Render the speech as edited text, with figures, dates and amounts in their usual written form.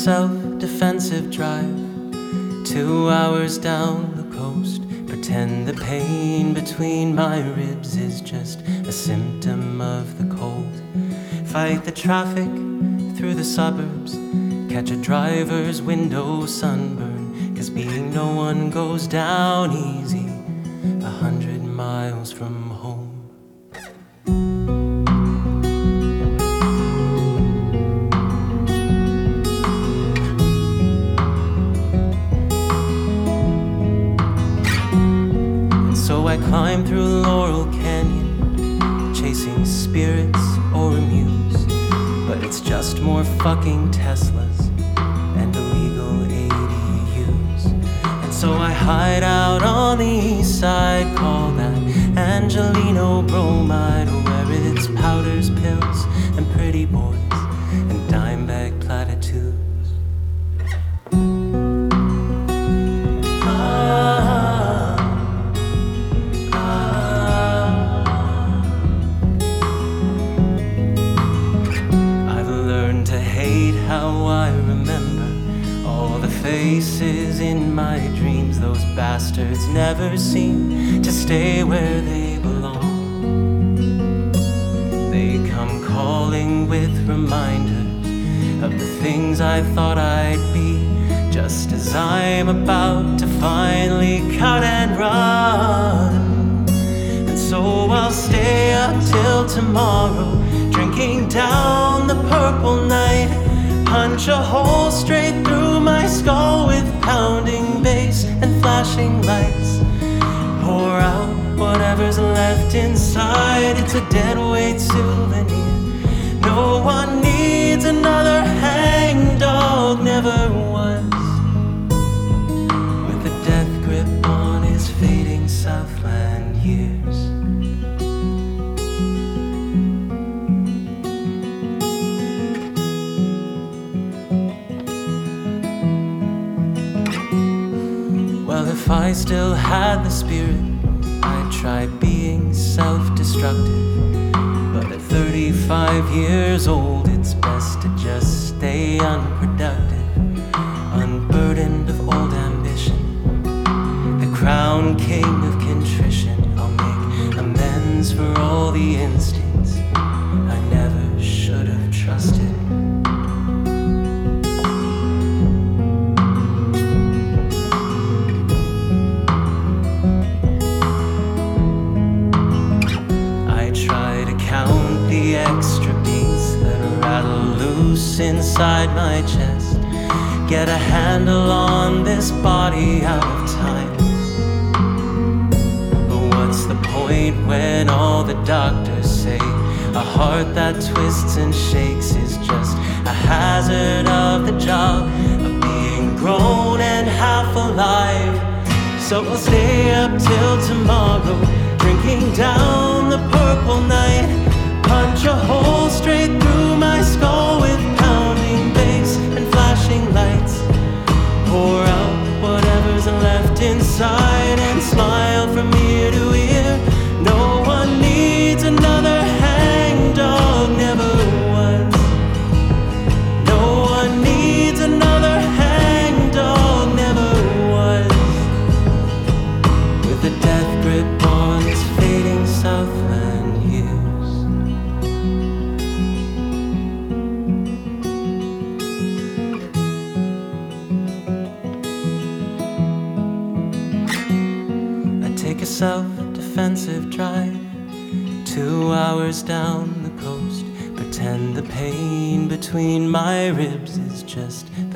self-defensive drive, 2 hours down the coast. Pretend the pain between my ribs is just a symptom of the cold. Fight the traffic through the suburbs, catch a driver's window sunburn, 'cause being no one goes down easy 100 miles from home. So I climb through Laurel Canyon, chasing spirits or a muse, but it's just more fucking Teslas and illegal ADUs. And so I hide out on the east side, call that Angelino bromide, where it's powders, pills, and pretty boys, and dime bag platitudes. How I remember all the faces in my dreams. Those bastards never seem to stay where they belong. They come calling with reminders of the things I thought I'd be, just as I'm about to finally cut and run. And so I'll stay up till tomorrow, drinking down the purple night, punch a hole straight through my skull with pounding bass and flashing lights. Pour out whatever's left inside, it's a dead weight souvenir. No one needs another hangdog, never was, with a death grip on his fading Southland years. Well, if I still had the spirit, I'd try being self-destructive. But at 35 years old, it's best to just stay unproductive, unburdened of old ambition. The crown king of contrition, I'll make amends for all the instincts I never should have trusted. The extra beats that rattle loose inside my chest, get a handle on this body out of time. But what's the point when all the doctors say a heart that twists and shakes is just a hazard of the job of being grown and half alive? So I'll stay up till tomorrow, drinking down the purple night, punch a hole straight through my skull with pounding bass and flashing lights. Pour out whatever's left inside and smile from ear to ear. No one needs another hangdog, never was. No one needs another hangdog, never was, with a death grip on its fading Southland years. A self-defensive drive, 2 hours down the coast. Pretend the pain between my ribs is just